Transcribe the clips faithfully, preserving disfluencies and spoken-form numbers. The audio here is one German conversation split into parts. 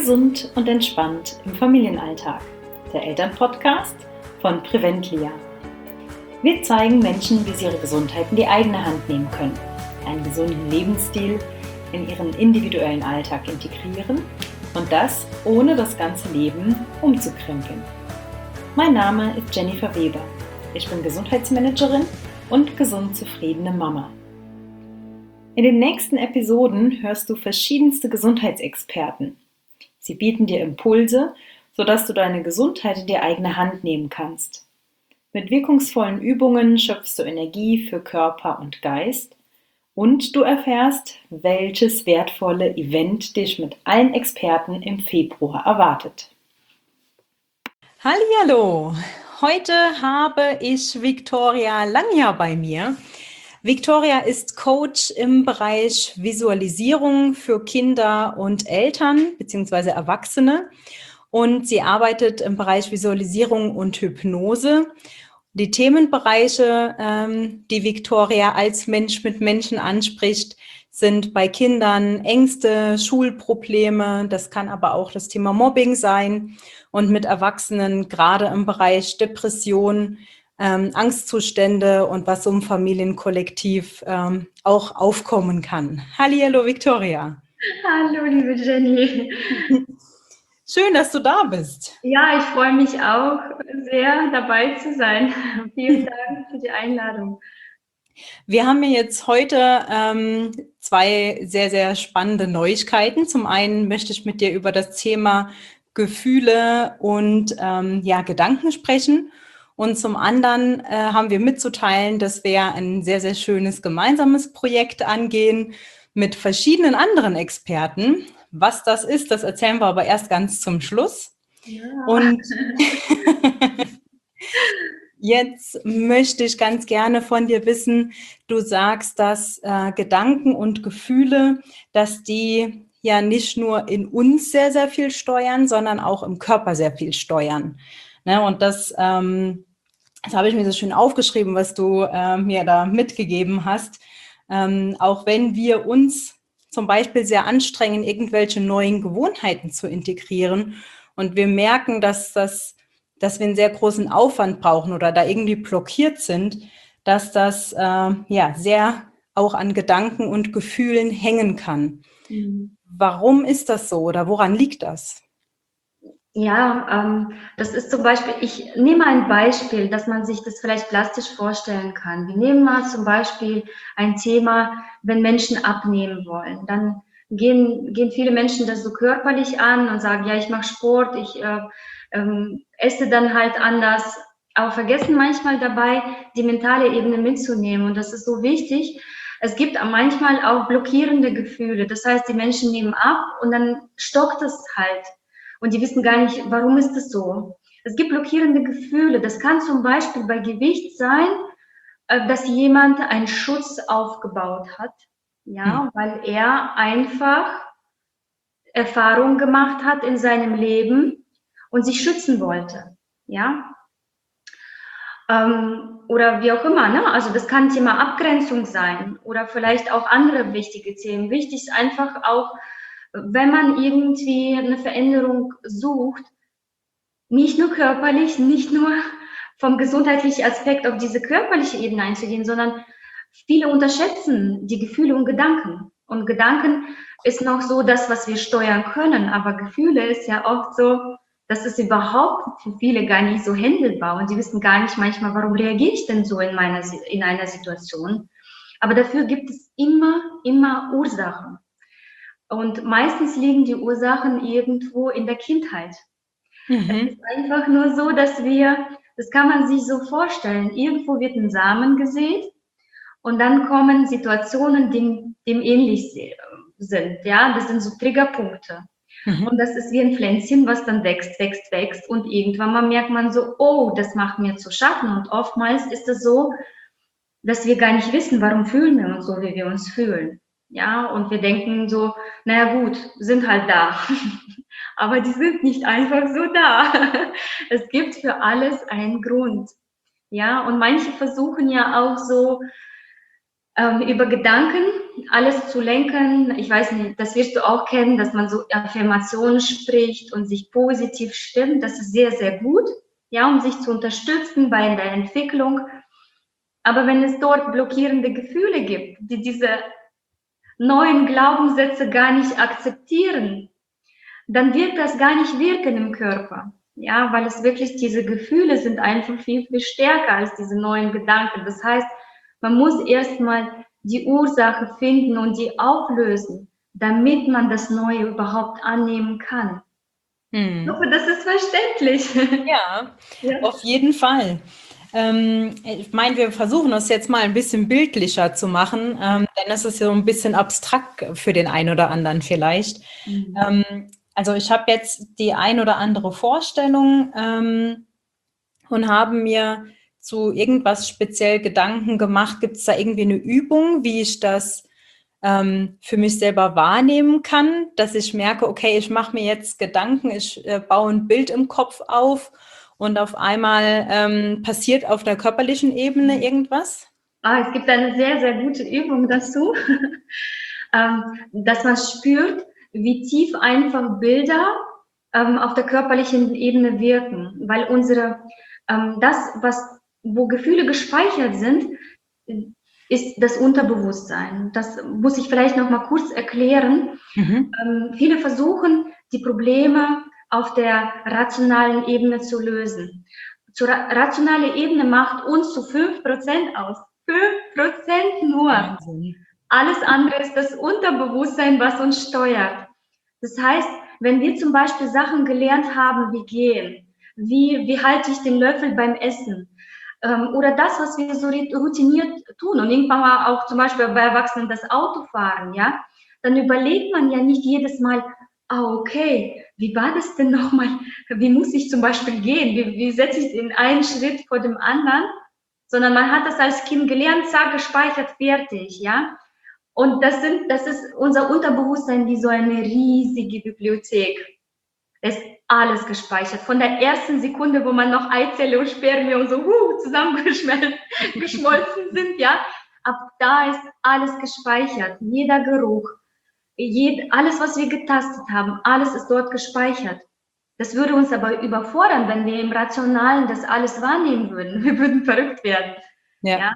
Gesund und entspannt im Familienalltag. Der Elternpodcast von Preventlia. Wir zeigen Menschen, wie sie ihre Gesundheit in die eigene Hand nehmen können, einen gesunden Lebensstil in ihren individuellen Alltag integrieren und das ohne das ganze Leben umzukrempeln. Mein Name ist Jennifer Weber. Ich bin Gesundheitsmanagerin und gesund zufriedene Mama. In den nächsten Episoden hörst du verschiedenste Gesundheitsexperten. Sie bieten dir Impulse, sodass du deine Gesundheit in die eigene Hand nehmen kannst. Mit wirkungsvollen Übungen schöpfst du Energie für Körper und Geist und du erfährst, welches wertvolle Event dich mit allen Experten im Februar erwartet. Hallihallo! Heute habe ich Viktoria Langjahr bei mir. Viktoria ist Coach im Bereich Visualisierung für Kinder und Eltern bzw. Erwachsene und sie arbeitet im Bereich Visualisierung und Hypnose. Die Themenbereiche, ähm, die Viktoria als Mensch mit Menschen anspricht, sind bei Kindern Ängste, Schulprobleme, das kann aber auch das Thema Mobbing sein und mit Erwachsenen gerade im Bereich Depression, ähm, Angstzustände und was so im Familienkollektiv ähm, auch aufkommen kann. Hallihallo, Viktoria. Hallo, liebe Jenny. Schön, dass du da bist. Ja, ich freue mich auch sehr, dabei zu sein. Vielen Dank für die Einladung. Wir haben jetzt heute ähm, zwei sehr, sehr spannende Neuigkeiten. Zum einen möchte ich mit dir über das Thema Gefühle und ähm, ja, Gedanken sprechen. Und zum anderen äh, haben wir mitzuteilen, dass wir ein sehr, sehr schönes gemeinsames Projekt angehen mit verschiedenen anderen Experten. Was das ist, das erzählen wir aber erst ganz zum Schluss. Ja. Und jetzt möchte ich ganz gerne von dir wissen, du sagst, dass äh, Gedanken und Gefühle, dass die ja nicht nur in uns sehr, sehr viel steuern, sondern auch im Körper sehr viel steuern. Ne? Und das, ähm, das habe ich mir so schön aufgeschrieben, was du äh, mir da mitgegeben hast. Ähm, auch wenn wir uns zum Beispiel sehr anstrengen, irgendwelche neuen Gewohnheiten zu integrieren und wir merken, dass das dass wir einen sehr großen Aufwand brauchen oder da irgendwie blockiert sind, dass das äh, ja sehr auch an Gedanken und Gefühlen hängen kann. Mhm. Warum ist das so oder woran liegt das? Ja, ähm, das ist zum Beispiel, ich nehme ein Beispiel, dass man sich das vielleicht plastisch vorstellen kann. Wir nehmen mal zum Beispiel ein Thema, wenn Menschen abnehmen wollen. Dann gehen, gehen viele Menschen das so körperlich an und sagen, ja, ich mache Sport, ich äh, ähm, esse dann halt anders, aber vergessen manchmal dabei, die mentale Ebene mitzunehmen. Und das ist so wichtig. Es gibt manchmal auch blockierende Gefühle. Das heißt, die Menschen nehmen ab und dann stockt es halt. Und die wissen gar nicht, warum ist das so. Es gibt blockierende Gefühle. Das kann zum Beispiel bei Gewicht sein, dass jemand einen Schutz aufgebaut hat, ja, hm. weil er einfach Erfahrungen gemacht hat in seinem Leben und sich schützen wollte, ja. Ähm, oder wie auch immer, ne? Also das kann Thema Abgrenzung sein oder vielleicht auch andere wichtige Themen. Wichtig ist einfach auch, wenn man irgendwie eine Veränderung sucht, nicht nur körperlich, nicht nur vom gesundheitlichen Aspekt auf diese körperliche Ebene einzugehen, sondern viele unterschätzen die Gefühle und Gedanken. Und Gedanken ist noch so das, was wir steuern können, aber Gefühle ist ja oft so, das ist überhaupt für viele gar nicht so handelbar und sie wissen gar nicht manchmal, warum reagiere ich denn so in, meiner, in einer Situation. Aber dafür gibt es immer, immer Ursachen. Und meistens liegen die Ursachen irgendwo in der Kindheit. Mhm. Es ist einfach nur so, dass wir, das kann man sich so vorstellen, irgendwo wird ein Samen gesät und dann kommen Situationen, die dem ähnlich sind. Ja, das sind so Triggerpunkte. Mhm. Und das ist wie ein Pflänzchen, was dann wächst, wächst, wächst und irgendwann mal merkt man so, oh, das macht mir zu schaffen. Und oftmals ist es so, dass wir gar nicht wissen, warum fühlen wir uns so, wie wir uns fühlen. Ja, und wir denken so, naja gut, sind halt da. Aber die sind nicht einfach so da. Es gibt für alles einen Grund. Ja, und manche versuchen ja auch so ähm, über Gedanken alles zu lenken. Ich weiß nicht, das wirst du auch kennen, dass man so Affirmationen spricht und sich positiv stimmt. Das ist sehr, sehr gut, ja, um sich zu unterstützen bei der Entwicklung. Aber wenn es dort blockierende Gefühle gibt, die diese neuen Glaubenssätze gar nicht akzeptieren, dann wird das gar nicht wirken im Körper. Ja, weil es wirklich, diese Gefühle sind einfach viel, viel stärker als diese neuen Gedanken. Das heißt, man muss erstmal die Ursache finden und die auflösen, damit man das Neue überhaupt annehmen kann. Hm. Ich hoffe, das ist verständlich. Ja, Ja. auf jeden Fall. Ähm, ich meine, wir versuchen das jetzt mal ein bisschen bildlicher zu machen, ähm, denn es ist ja so ein bisschen abstrakt für den einen oder anderen vielleicht. Mhm. Ähm, also ich habe jetzt die ein oder andere Vorstellung ähm, und habe mir zu irgendwas speziell Gedanken gemacht. Gibt es da irgendwie eine Übung, wie ich das ähm, für mich selber wahrnehmen kann, dass ich merke, okay, ich mache mir jetzt Gedanken, ich äh, baue ein Bild im Kopf auf und auf einmal ähm, passiert auf der körperlichen Ebene irgendwas? Ah, es gibt eine sehr, sehr gute Übung dazu, ähm, dass man spürt, wie tief einfach Bilder ähm, auf der körperlichen Ebene wirken, weil unsere, ähm, das, was, wo Gefühle gespeichert sind, ist das Unterbewusstsein. Das muss ich vielleicht noch mal kurz erklären. Mhm. Ähm, viele versuchen, die Probleme auf der rationalen Ebene zu lösen. Zur ra rationale Ebene macht uns zu fünf Prozent aus. fünf Prozent nur. Wahnsinn. Alles andere ist das Unterbewusstsein, was uns steuert. Das heißt, wenn wir zum Beispiel Sachen gelernt haben, wie gehen, wie, wie halte ich den Löffel beim Essen, ähm, oder das, was wir so routiniert tun und irgendwann mal auch zum Beispiel bei Erwachsenen das Autofahren, ja, dann überlegt man ja nicht jedes Mal, ah, okay, wie war das denn nochmal, wie muss ich zum Beispiel gehen, wie, wie setze ich den einen Schritt vor dem anderen, sondern man hat das als Kind gelernt, zack, gespeichert, fertig, ja. Und das sind, das ist unser Unterbewusstsein wie so eine riesige Bibliothek. Es ist alles gespeichert. Von der ersten Sekunde, wo man noch Eizelle und Spermien so huh, zusammengeschmolzen sind, ja, ab da ist alles gespeichert. Jeder Geruch, jed, alles, was wir getastet haben, alles ist dort gespeichert. Das würde uns aber überfordern, wenn wir im Rationalen das alles wahrnehmen würden. Wir würden verrückt werden. Ja. Ja?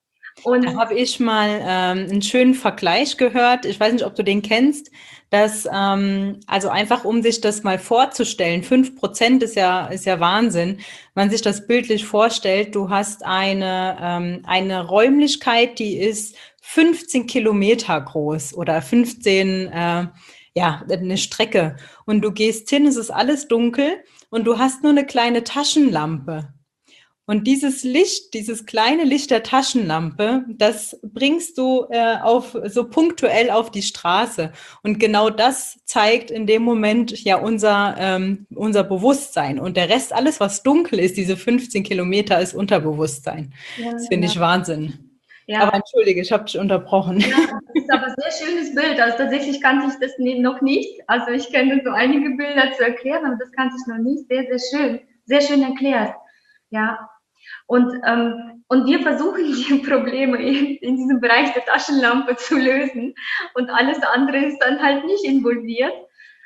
Und da habe ich mal ähm, einen schönen Vergleich gehört. Ich weiß nicht, ob du den kennst. Dass, ähm, also einfach, um sich das mal vorzustellen, fünf Prozent ist ja, ist ja Wahnsinn. Wenn man sich das bildlich vorstellt, du hast eine, ähm, eine Räumlichkeit, die ist fünfzehn Kilometer groß oder fünfzehn, äh, ja, eine Strecke. Und du gehst hin, es ist alles dunkel und du hast nur eine kleine Taschenlampe. Und dieses Licht, dieses kleine Licht der Taschenlampe, das bringst du äh, auf, so punktuell auf die Straße. Und genau das zeigt in dem Moment ja unser, ähm, unser Bewusstsein. Und der Rest, alles, was dunkel ist, diese fünfzehn Kilometer, ist Unterbewusstsein. ja, Das finde genau. ich Wahnsinn. Ja. Aber entschuldige, ich habe dich unterbrochen. Ja, das ist aber ein sehr schönes Bild. Also tatsächlich kannte ich das noch nicht. Also ich kenne so einige Bilder zu erklären, aber das kannte ich noch nicht. Sehr, sehr schön. Sehr schön erklärt. Ja. Und, ähm, und wir versuchen die Probleme in, in diesem Bereich der Taschenlampe zu lösen. Und alles andere ist dann halt nicht involviert.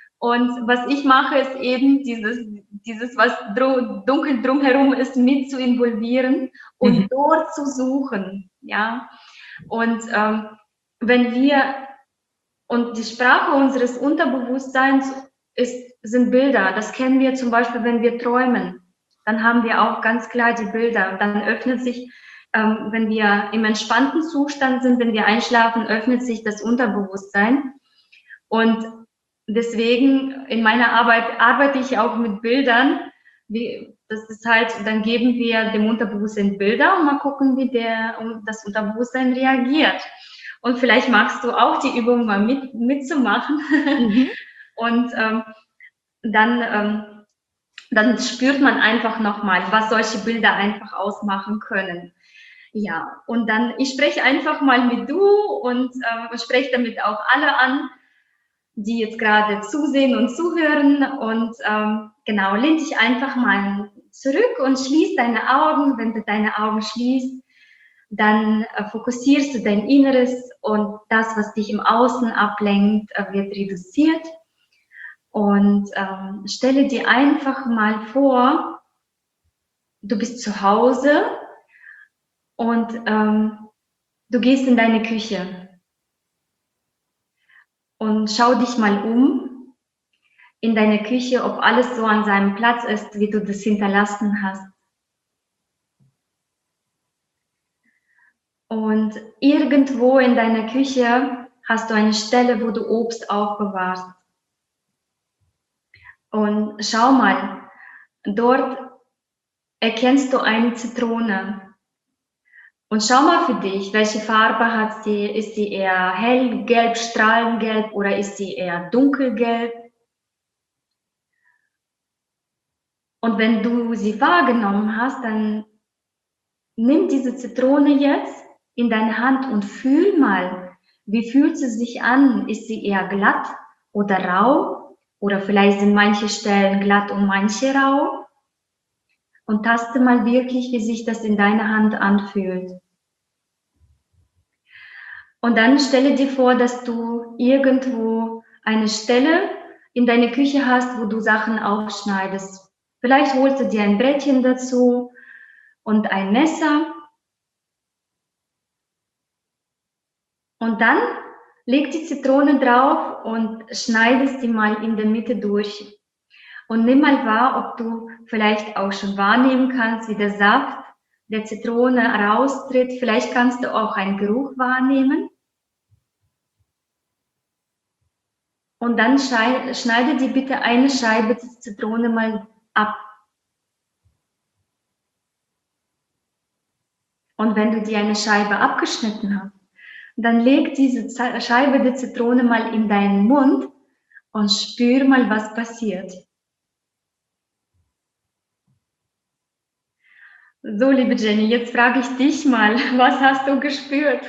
Und was ich mache, ist eben dieses, dieses was dr- dunkel drumherum ist, mit zu involvieren und Mhm. dort zu suchen. Ja. Und ähm, wenn wir, und die Sprache unseres Unterbewusstseins ist, sind Bilder. Das kennen wir zum Beispiel, wenn wir träumen. Dann haben wir auch ganz klar die Bilder. Und dann öffnet sich, ähm, wenn wir im entspannten Zustand sind, wenn wir einschlafen, öffnet sich das Unterbewusstsein. Und deswegen in meiner Arbeit arbeite ich auch mit Bildern. Wie, das ist halt, dann geben wir dem Unterbewusstsein Bilder und mal gucken, wie der, das Unterbewusstsein reagiert. Und vielleicht magst du auch die Übung mal mit, mitzumachen. Mhm. Und ähm, dann, ähm, dann spürt man einfach nochmal, was solche Bilder einfach ausmachen können. Ja, und dann, ich spreche einfach mal mit du und äh, spreche damit auch alle an, die jetzt gerade zusehen und zuhören. Und ähm, genau, lehn dich einfach mal zurück und schließ deine Augen. Wenn du deine Augen schließt, dann äh, fokussierst du dein Inneres und das, was dich im Außen ablenkt, äh, wird reduziert. Und ähm, stelle dir einfach mal vor, du bist zu Hause und ähm, du gehst in deine Küche und schau dich mal um in deiner Küche, ob alles so an seinem Platz ist, wie du das hinterlassen hast. Und irgendwo in deiner Küche hast du eine Stelle, wo du Obst aufbewahrst. Und schau mal, dort erkennst du eine Zitrone. Und schau mal für dich, welche Farbe hat sie? Ist sie eher hellgelb, strahlengelb oder ist sie eher dunkelgelb? Und wenn du sie wahrgenommen hast, dann nimm diese Zitrone jetzt in deine Hand und fühl mal, wie fühlt sie sich an? Ist sie eher glatt oder rau? Oder vielleicht sind manche Stellen glatt und manche rau? Und taste mal wirklich, wie sich das in deiner Hand anfühlt. Und dann stelle dir vor, dass du irgendwo eine Stelle in deiner Küche hast, wo du Sachen aufschneidest. Vielleicht holst du dir ein Brettchen dazu und ein Messer. Und dann leg die Zitrone drauf und schneidest die mal in der Mitte durch. Und nimm mal wahr, ob du vielleicht auch schon wahrnehmen kannst, wie der Saft der Zitrone raustritt. Vielleicht kannst du auch einen Geruch wahrnehmen. Und dann schneide dir bitte eine Scheibe der Zitrone mal ab. Und wenn du dir eine Scheibe abgeschnitten hast, dann leg diese Scheibe der Zitrone mal in deinen Mund und spür mal, was passiert. So, liebe Jenny, jetzt frage ich dich mal, was hast du gespürt?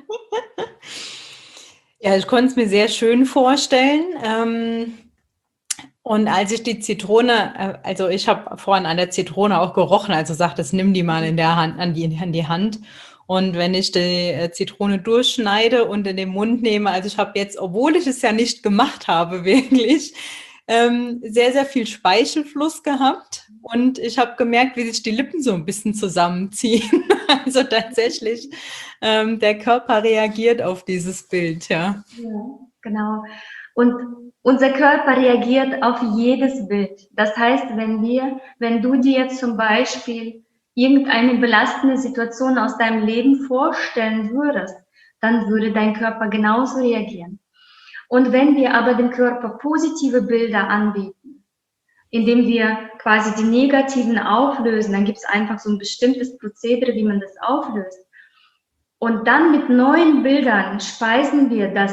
Ja, ich konnte es mir sehr schön vorstellen. Ähm, und als ich die Zitrone, äh, also ich habe vorhin an der Zitrone auch gerochen, also sagt es, nimm die mal in der Hand, an die, an die Hand. Und wenn ich die äh, Zitrone durchschneide und in den Mund nehme, also ich habe jetzt, obwohl ich es ja nicht gemacht habe, wirklich, ähm, sehr, sehr viel Speichelfluss gehabt. Und ich habe gemerkt, wie sich die Lippen so ein bisschen zusammenziehen. Also tatsächlich, ähm, der Körper reagiert auf dieses Bild, ja. Ja, genau. Und unser Körper reagiert auf jedes Bild. Das heißt, wenn wir, wenn du dir jetzt zum Beispiel irgendeine belastende Situation aus deinem Leben vorstellen würdest, dann würde dein Körper genauso reagieren. Und wenn wir aber dem Körper positive Bilder anbieten, indem wir quasi die negativen auflösen, dann gibt es einfach so ein bestimmtes Prozedere, wie man das auflöst. Und dann mit neuen Bildern speisen wir das,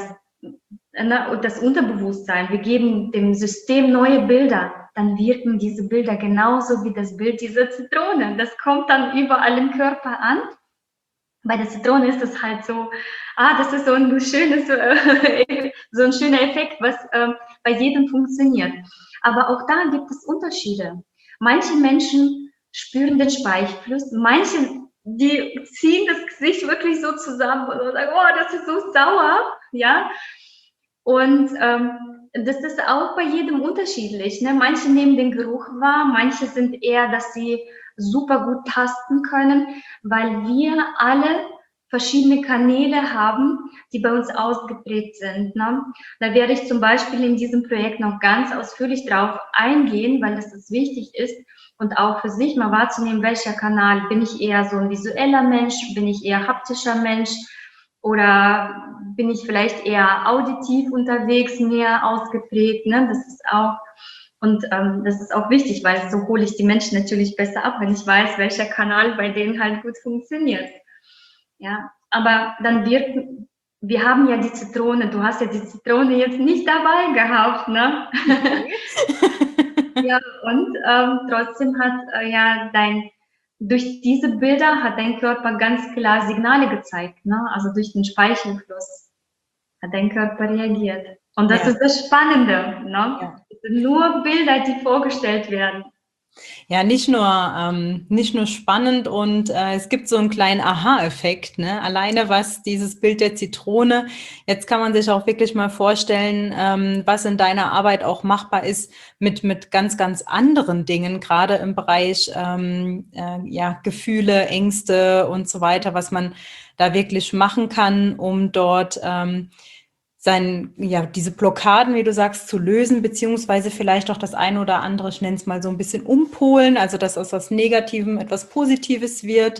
das Unterbewusstsein. Wir geben dem System neue Bilder. Dann wirken diese Bilder genauso wie das Bild dieser Zitrone. Das kommt dann überall im Körper an. Bei der Zitrone ist es halt so, ah, das ist so ein schönes, äh, so ein schöner Effekt, was äh, bei jedem funktioniert. Aber auch da gibt es Unterschiede. Manche Menschen spüren den Speichelfluss, manche, die ziehen das Gesicht wirklich so zusammen und sagen, oh, das ist so sauer, ja. Und ähm, das ist auch bei jedem unterschiedlich. Ne? Manche nehmen den Geruch wahr, manche sind eher, dass sie super gut tasten können, weil wir alle verschiedene Kanäle haben, die bei uns ausgeprägt sind. Ne? Da werde ich zum Beispiel in diesem Projekt noch ganz ausführlich drauf eingehen, weil das, das wichtig ist und auch für sich mal wahrzunehmen, welcher Kanal, bin ich eher so ein visueller Mensch, bin ich eher haptischer Mensch oder bin ich vielleicht eher auditiv unterwegs, mehr ausgeprägt. Ne? Das ist auch Und ähm, das ist auch wichtig, weil so hole ich die Menschen natürlich besser ab, wenn ich weiß, welcher Kanal bei denen halt gut funktioniert. Ja, aber dann wird, wir haben ja die Zitrone, du hast ja die Zitrone jetzt nicht dabei gehabt, ne? Ja, und ähm, trotzdem hat äh, ja dein, durch diese Bilder hat dein Körper ganz klar Signale gezeigt, ne? Also durch den Speichelfluss hat dein Körper reagiert. Und das Ja. ist das Spannende, ne? Ja. Es sind nur Bilder, die vorgestellt werden. Ja, nicht nur, ähm, nicht nur spannend und äh, es gibt so einen kleinen Aha-Effekt, ne? Alleine was dieses Bild der Zitrone, jetzt kann man sich auch wirklich mal vorstellen, ähm, was in deiner Arbeit auch machbar ist mit, mit ganz, ganz anderen Dingen, gerade im Bereich ähm, äh, ja, Gefühle, Ängste und so weiter, was man da wirklich machen kann, um dort ähm, sein, ja, diese Blockaden, wie du sagst, zu lösen, beziehungsweise vielleicht auch das eine oder andere, ich nenne es mal so ein bisschen umpolen, also dass aus was Negativem etwas Positives wird.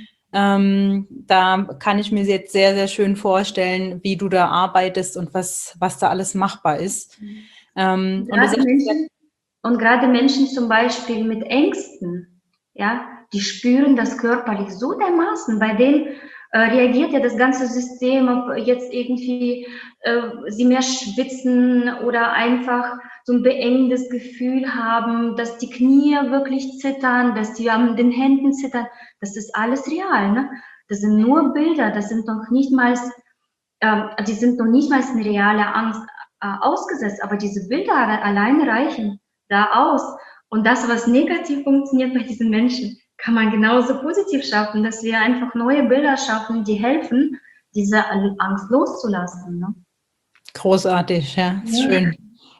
Ähm, da kann ich mir jetzt sehr, sehr schön vorstellen, wie du da arbeitest und was, was da alles machbar ist. Ähm, und du Gerade sagst, Menschen, und gerade Menschen zum Beispiel mit Ängsten, ja, die spüren das körperlich so dermaßen. Bei denen äh, reagiert ja das ganze System, ob jetzt irgendwie äh, sie mehr schwitzen oder einfach so ein beengendes Gefühl haben, dass die Knie wirklich zittern, dass die an den Händen zittern. Das ist alles real, ne? Das sind nur Bilder, das sind noch nicht mal, äh, die sind noch nicht mal eine reale Angst äh, ausgesetzt, aber diese Bilder alleine reichen da aus. Und das, was negativ funktioniert bei diesen Menschen, kann man genauso positiv schaffen, dass wir einfach neue Bilder schaffen, die helfen, diese Angst loszulassen. Ne? großartig, ja, ist Ja. schön.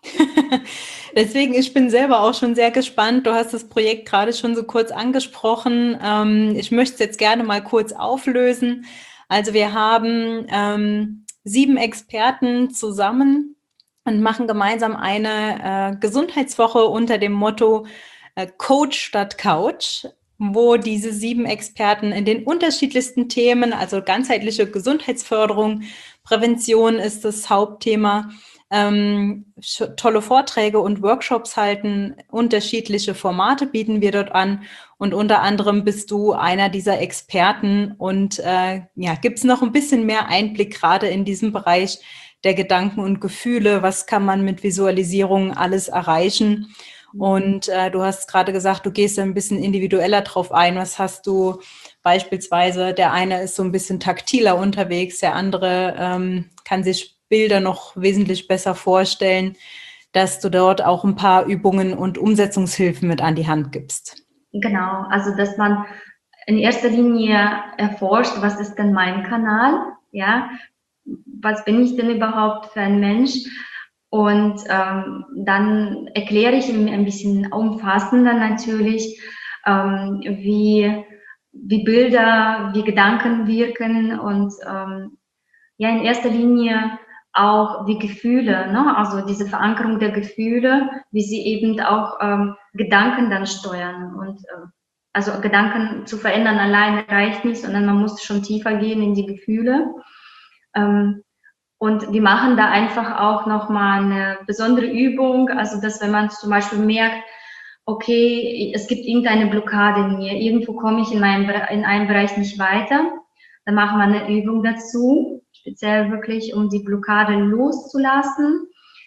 Deswegen, ich bin selber auch schon sehr gespannt. Du hast das Projekt gerade schon so kurz angesprochen. Ähm, ich möchte es jetzt gerne mal kurz auflösen. Also wir haben ähm, sieben Experten zusammen und machen gemeinsam eine äh, Gesundheitswoche unter dem Motto äh, Coach statt Couch, wo diese sieben Experten in den unterschiedlichsten Themen, also ganzheitliche Gesundheitsförderung, Prävention ist das Hauptthema, ähm, tolle Vorträge und Workshops halten, unterschiedliche Formate bieten wir dort an und unter anderem bist du einer dieser Experten und äh, ja, gibt es noch ein bisschen mehr Einblick gerade in diesem Bereich der Gedanken und Gefühle, was kann man mit Visualisierung alles erreichen und äh, du hast gerade gesagt, du gehst ein bisschen individueller drauf ein, was hast du beispielsweise, der eine ist so ein bisschen taktiler unterwegs, der andere ähm, kann sich Bilder noch wesentlich besser vorstellen, dass du dort auch ein paar Übungen und Umsetzungshilfen mit an die Hand gibst. Genau, also dass man in erster Linie erforscht, was ist denn mein Kanal, ja, was bin ich denn überhaupt für ein Mensch? Und ähm, dann erkläre ich ihm ein bisschen umfassender natürlich, ähm, wie, wie Bilder, wie Gedanken wirken und ähm, ja, in erster Linie auch die Gefühle, ne? Also diese Verankerung der Gefühle, wie sie eben auch ähm, Gedanken dann steuern. Und äh, also Gedanken zu verändern alleine reicht nicht, sondern man muss schon tiefer gehen in die Gefühle. Ähm, und wir machen da einfach auch nochmal eine besondere Übung, also dass wenn man zum Beispiel merkt, okay, es gibt irgendeine Blockade in mir, irgendwo komme ich in, meinem, in einem Bereich nicht weiter, dann machen wir eine Übung dazu, speziell wirklich, um die Blockade loszulassen.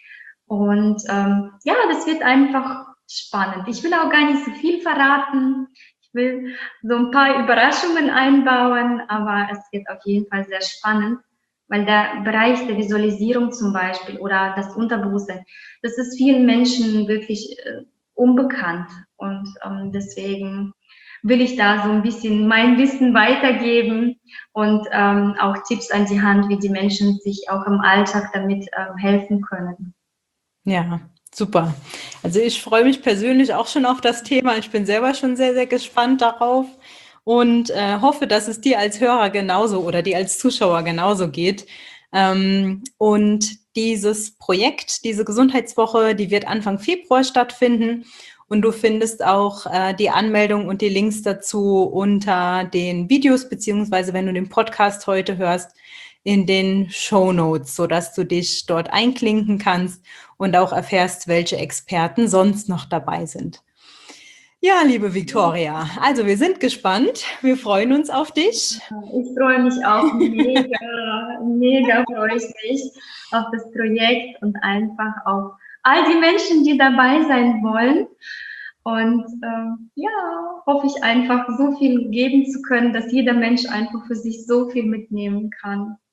Und ähm, ja, das wird einfach spannend. Ich will auch gar nicht so viel verraten. Ich will so ein paar Überraschungen einbauen, aber es wird auf jeden Fall sehr spannend, weil der Bereich der Visualisierung zum Beispiel oder das Unterbewusstsein, das ist vielen Menschen wirklich äh, unbekannt. Und ähm, deswegen will ich da so ein bisschen mein Wissen weitergeben und ähm, auch Tipps an die Hand, wie die Menschen sich auch im Alltag damit ähm, helfen können. Ja, super. Also ich freue mich persönlich auch schon auf das Thema. Ich bin selber schon sehr, sehr gespannt darauf und äh, hoffe, dass es dir als Hörer genauso oder dir als Zuschauer genauso geht. Ähm, und dieses Projekt, diese Gesundheitswoche, die wird Anfang Februar stattfinden. Und du findest auch äh, die Anmeldung und die Links dazu unter den Videos, beziehungsweise wenn du den Podcast heute hörst, in den Shownotes, sodass du dich dort einklinken kannst und auch erfährst, welche Experten sonst noch dabei sind. Ja, liebe Viktoria, also wir sind gespannt. Wir freuen uns auf dich. Ich freue mich auch mega, mega freue ich mich auf das Projekt und einfach auf all die Menschen, die dabei sein wollen. Und ähm, ja, hoffe ich einfach, so viel geben zu können, dass jeder Mensch einfach für sich so viel mitnehmen kann.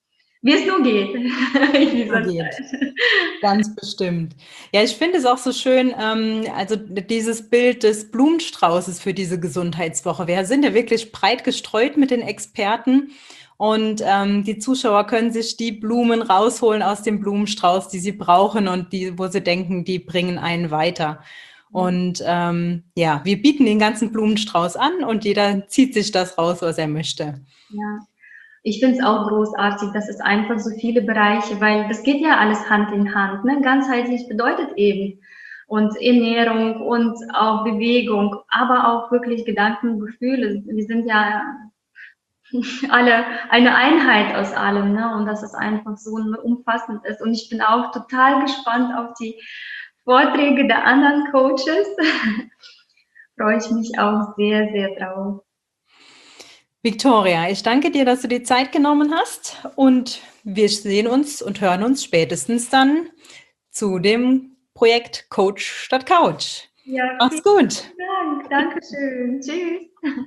wie es nur geht. In dieser geht. Zeit. Ganz bestimmt. Ja, ich finde es auch so schön, ähm, also dieses Bild des Blumenstraußes für diese Gesundheitswoche. Wir sind ja wirklich breit gestreut mit den Experten und ähm, die Zuschauer können sich die Blumen rausholen aus dem Blumenstrauß, die sie brauchen und die, wo sie denken, die bringen einen weiter. Und ähm, ja, wir bieten den ganzen Blumenstrauß an und jeder zieht sich das raus, was er möchte. Ja. Ich finde es auch großartig, dass es einfach so viele Bereiche, weil das geht ja alles Hand in Hand. Ne? Ganzheitlich bedeutet eben und Ernährung und auch Bewegung, aber auch wirklich Gedanken, Gefühle. Wir sind ja alle eine Einheit aus allem, ne? Und dass es einfach so umfassend ist. Und ich bin auch total gespannt auf die Vorträge der anderen Coaches. Freue ich mich auch sehr, sehr drauf. Victoria, ich danke dir, dass du die Zeit genommen hast und wir sehen uns und hören uns spätestens dann zu dem Projekt Coach statt Couch. Ja, mach's gut. Dank. Dankeschön. Tschüss.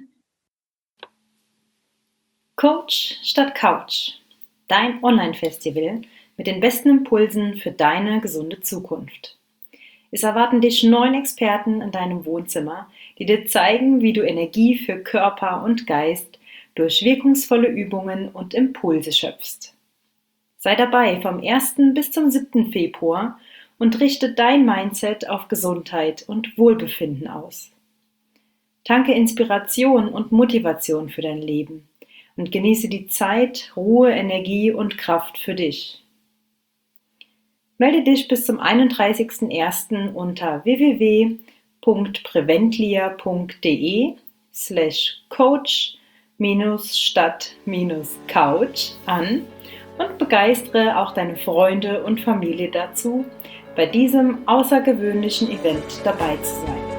Coach statt Couch. Dein Online-Festival mit den besten Impulsen für deine gesunde Zukunft. Es erwarten dich neun Experten in deinem Wohnzimmer, die dir zeigen, wie du Energie für Körper und Geist durch wirkungsvolle Übungen und Impulse schöpfst. Sei dabei vom ersten bis zum siebten Februar und richte dein Mindset auf Gesundheit und Wohlbefinden aus. Tanke Inspiration und Motivation für dein Leben und genieße die Zeit, Ruhe, Energie und Kraft für dich. Melde dich bis zum einunddreißigsten ersten unter w w w punkt preventlia punkt de slash coach minus statt minus couch an und begeistere auch deine Freunde und Familie dazu, bei diesem außergewöhnlichen Event dabei zu sein.